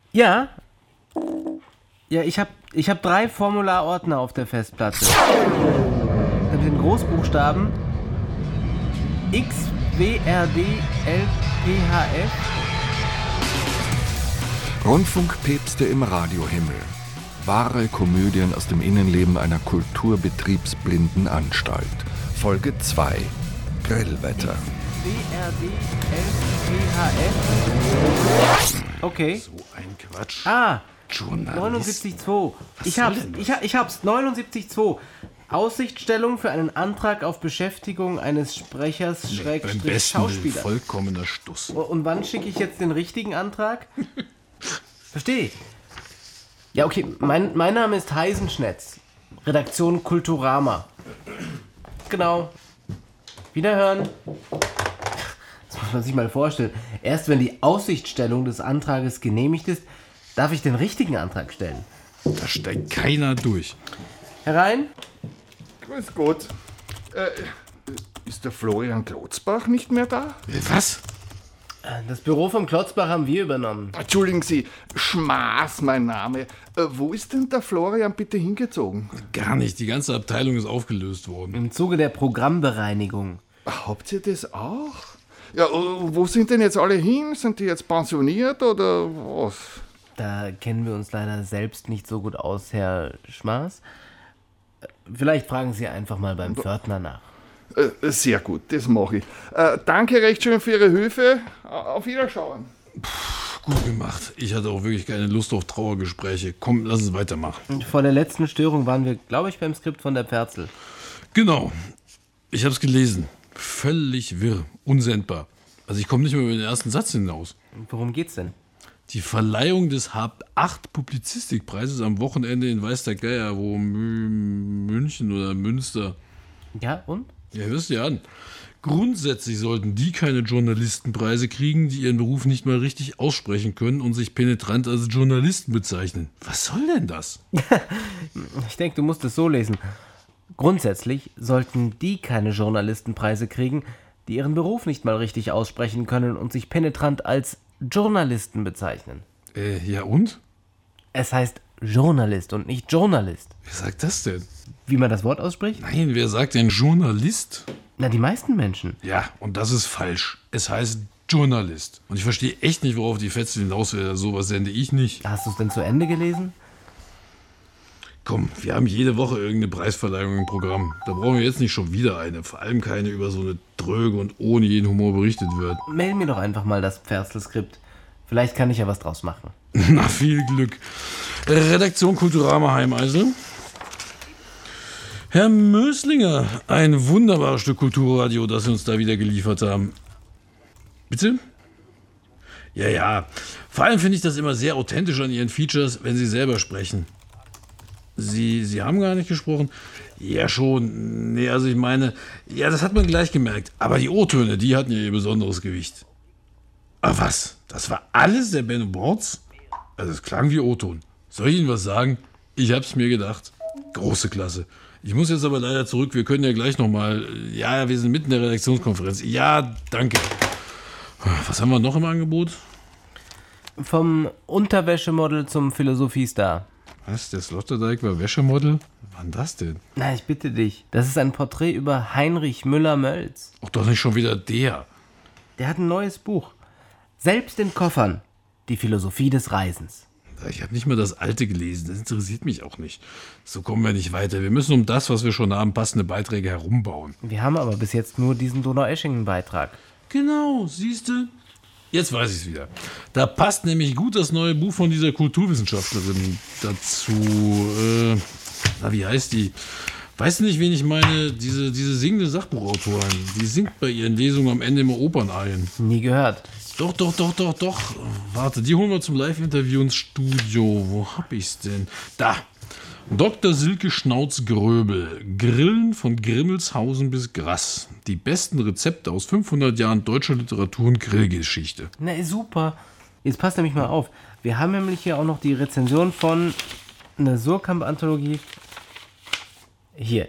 Ja. Ja, ich hab 3 Formularordner auf der Festplatte. Mit den Großbuchstaben X, W, R, D, L, P, H, F. Rundfunkpäpste im Radiohimmel. Wahre Komödien aus dem Innenleben einer kulturbetriebsblinden Anstalt. Folge 2. Grillwetter. W, R, D, L, P, H, F. Okay. So ein Quatsch. 79.2. Ich hab's. 79.2. Aussichtsstellung für einen Antrag auf Beschäftigung eines Sprechers Beim besten Schauspieler. vollkommener Stuss. Und wann schicke ich jetzt den richtigen Antrag? Verstehe. Ja, okay. Mein Name ist Heisenschnetz. Redaktion Kulturama. Genau. Wiederhören. Das muss man sich mal vorstellen. Erst wenn die Aussichtsstellung des Antrages genehmigt ist, darf ich den richtigen Antrag stellen. Da steigt keiner durch. Herein. Grüß Gott. Ist der Florian Klotzbach nicht mehr da? Was? Das Büro vom Klotzbach haben wir übernommen. Entschuldigen Sie, Schmaß mein Name. Wo ist denn der Florian bitte hingezogen? Gar nicht. Die ganze Abteilung ist aufgelöst worden. Im Zuge der Programmbereinigung. Habt ihr das auch? Ja, wo sind denn jetzt alle hin? Sind die jetzt pensioniert oder was? Da kennen wir uns leider selbst nicht so gut aus, Herr Schmaß. Vielleicht fragen Sie einfach mal beim Pförtner nach. Sehr gut, das mache ich. Danke recht schön für Ihre Hilfe. Auf Wiederschauen. Gut gemacht. Ich hatte auch wirklich keine Lust auf Trauergespräche. Komm, lass uns weitermachen. Und vor der letzten Störung waren wir, glaube ich, beim Skript von der Perzel. Genau. Ich habe es gelesen. Völlig wirr. Unsendbar. Also ich komme nicht mehr über den ersten Satz hinaus. Worum geht's denn? Die Verleihung des H8-Publizistikpreises am Wochenende in weiß der Geier, wo München oder Münster. Ja, und? Ja, hörst du ja an. Grundsätzlich sollten die keine Journalistenpreise kriegen, die ihren Beruf nicht mal richtig aussprechen können und sich penetrant als Journalisten bezeichnen. Was soll denn das? Ich denke, du musst es so lesen. Grundsätzlich sollten die keine Journalistenpreise kriegen, die ihren Beruf nicht mal richtig aussprechen können und sich penetrant als Journalisten bezeichnen. Ja und? Es heißt Journalist und nicht Journalist. Wer sagt das denn? Wie man das Wort ausspricht? Nein, wer sagt denn Journalist? Na, die meisten Menschen. Ja, und das ist falsch. Es heißt Journalist. Und ich verstehe echt nicht, worauf die Fetzel hinaus will. Sowas sende ich nicht. Hast du es denn zu Ende gelesen? Komm, wir haben jede Woche irgendeine Preisverleihung im Programm. Da brauchen wir jetzt nicht schon wieder eine. Vor allem keine, über so eine Dröge und ohne jeden Humor berichtet wird. Mail mir doch einfach mal das Pferzelskript. Vielleicht kann ich ja was draus machen. Na, viel Glück. Redaktion Kulturama Heimeisel. Herr Möslinger, ein wunderbares Stück Kulturradio, das Sie uns da wieder geliefert haben. Bitte? Ja. Vor allem finde ich das immer sehr authentisch an Ihren Features, wenn Sie selber sprechen. Sie haben gar nicht gesprochen? Ja, schon. Nee, also ich meine, ja, das hat man gleich gemerkt. Aber die O-Töne, die hatten ja ihr besonderes Gewicht. Ah, was? Das war alles der Benno Borz? Also es klang wie O-Ton. Soll ich Ihnen was sagen? Ich hab's mir gedacht. Große Klasse. Ich muss jetzt aber leider zurück. Wir können ja gleich nochmal... Ja, wir sind mitten in der Redaktionskonferenz. Ja, danke. Was haben wir noch im Angebot? Vom Unterwäschemodel zum Philosophiestar. Was? Der Sloterdijk war Wäschemodel? Wann das denn? Na, ich bitte dich. Das ist ein Porträt über Heinrich Müller-Mölz. Auch doch nicht schon wieder der. Der hat ein neues Buch. Selbst in Koffern. Die Philosophie des Reisens. Ich habe nicht mal das alte gelesen. Das interessiert mich auch nicht. So kommen wir nicht weiter. Wir müssen um das, was wir schon haben, passende Beiträge herumbauen. Wir haben aber bis jetzt nur diesen Donaueschingen-Beitrag. Genau, siehst du? Jetzt weiß ich es wieder. Da passt nämlich gut das neue Buch von dieser Kulturwissenschaftlerin dazu. Wie heißt die? Weißt du nicht, wen ich meine? Diese singende Sachbuchautorin. Die singt bei ihren Lesungen am Ende immer Opernarien. Nie gehört. Doch. Warte, die holen wir zum Live-Interview ins Studio. Wo hab ich's denn? Da. Dr. Silke Schnauz-Gröbel. Grillen von Grimmelshausen bis Grass. Die besten Rezepte aus 500 Jahren deutscher Literatur und Grillgeschichte. Na, super. Jetzt passt nämlich mal auf. Wir haben nämlich hier auch noch die Rezension von einer Surkamp-Anthologie. Hier.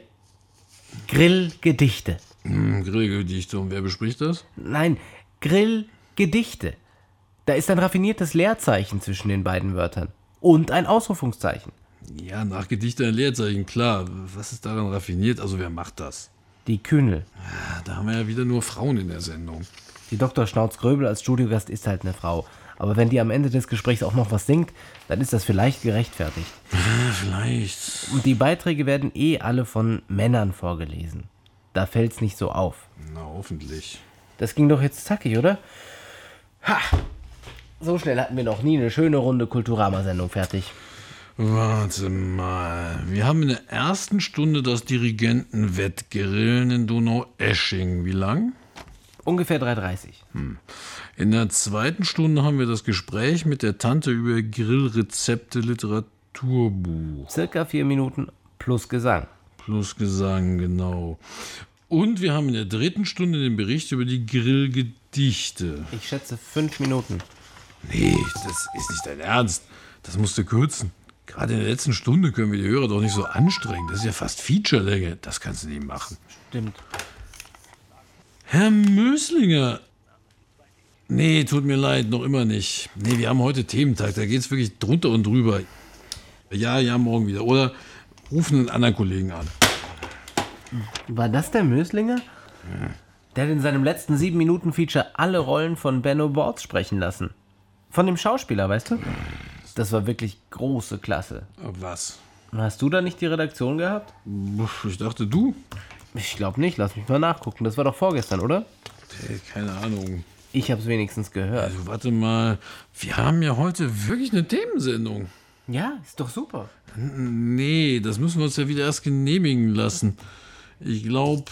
Grillgedichte. Grillgedichte. Und wer bespricht das? Nein, Grillgedichte. Da ist ein raffiniertes Leerzeichen zwischen den beiden Wörtern. Und ein Ausrufungszeichen. Ja, nach Gedichte ein Leerzeichen, klar. Was ist daran raffiniert? Also wer macht das? Die Kühnel. Ja, da haben wir ja wieder nur Frauen in der Sendung. Die Dr. Schnauz-Gröbel als Studiogast ist halt eine Frau. Aber wenn die am Ende des Gesprächs auch noch was singt, dann ist das vielleicht gerechtfertigt. Ja, vielleicht. Und die Beiträge werden alle von Männern vorgelesen. Da fällt's nicht so auf. Na, hoffentlich. Das ging doch jetzt zackig, oder? Ha! So schnell hatten wir noch nie eine schöne Runde Kulturama-Sendung fertig. Warte mal. Wir haben in der ersten Stunde das Dirigentenwettgrillen in Donaueschingen. Wie lang? Ungefähr 3,30. In der zweiten Stunde haben wir das Gespräch mit der Tante über Grillrezepte Literaturbuch. Circa 4 Minuten plus Gesang. Plus Gesang, genau. Und wir haben in der dritten Stunde den Bericht über die Grillgedichte. Ich schätze 5 Minuten. Nee, das ist nicht dein Ernst. Das musst du kürzen. Gerade in der letzten Stunde können wir die Hörer doch nicht so anstrengen. Das ist ja fast Featurelänge. Das kannst du nicht machen. Stimmt. Herr Möslinger. Nee, tut mir leid, noch immer nicht. Nee, wir haben heute Thementag. Da geht's wirklich drunter und drüber. Ja, morgen wieder. Oder rufen einen anderen Kollegen an. War das der Möslinger? Ja. Der hat in seinem letzten 7-Minuten-Feature alle Rollen von Benno Borz sprechen lassen. Von dem Schauspieler, weißt du? Das war wirklich große Klasse. Was? Hast du da nicht die Redaktion gehabt? Ich dachte, du. Ich glaube nicht, lass mich mal nachgucken. Das war doch vorgestern, oder? Keine Ahnung. Ich hab's wenigstens gehört. Also warte mal, wir haben ja heute wirklich eine Themensendung. Ja, ist doch super. Nee, das müssen wir uns ja wieder erst genehmigen lassen. Ich glaube,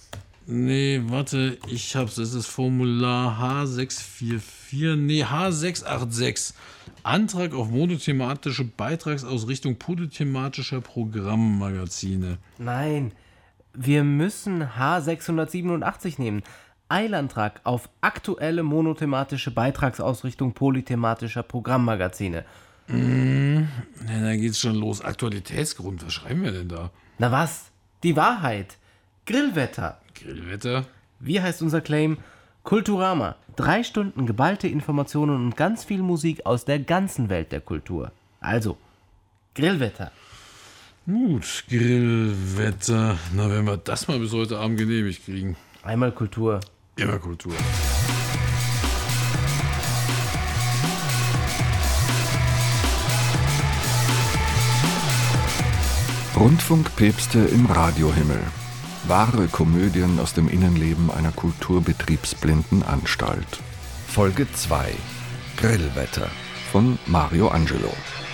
ich hab's, das ist Formular H644, H686. Antrag auf monothematische Beitragsausrichtung polythematischer Programmmagazine. Nein, wir müssen H687 nehmen. Eilantrag auf aktuelle monothematische Beitragsausrichtung polythematischer Programmmagazine. Da geht's schon los. Aktualitätsgrund, was schreiben wir denn da? Na was? Die Wahrheit. Grillwetter. Grillwetter? Wie heißt unser Claim? Kulturama. 3 Stunden geballte Informationen und ganz viel Musik aus der ganzen Welt der Kultur. Also, Grillwetter. Gut, Grillwetter. Na, wenn wir das mal bis heute Abend genehmigt kriegen. Einmal Kultur. Immer Kultur. Rundfunkpäpste im Radiohimmel. Wahre Komödien aus dem Innenleben einer kulturbetriebsblinden Anstalt. Folge 2. Grillwetter von Mario Angelo.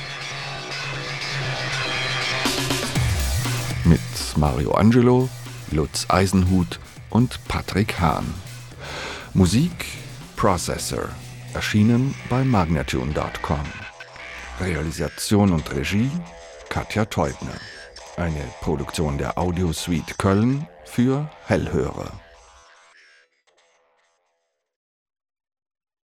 Mit Mario Angelo, Lutz Eisenhut und Patrick Hahn. Musik Processor, erschienen bei magnatune.com. Realisation und Regie Katja Teubner. Eine Produktion der Audiosuite Köln für Hellhörer.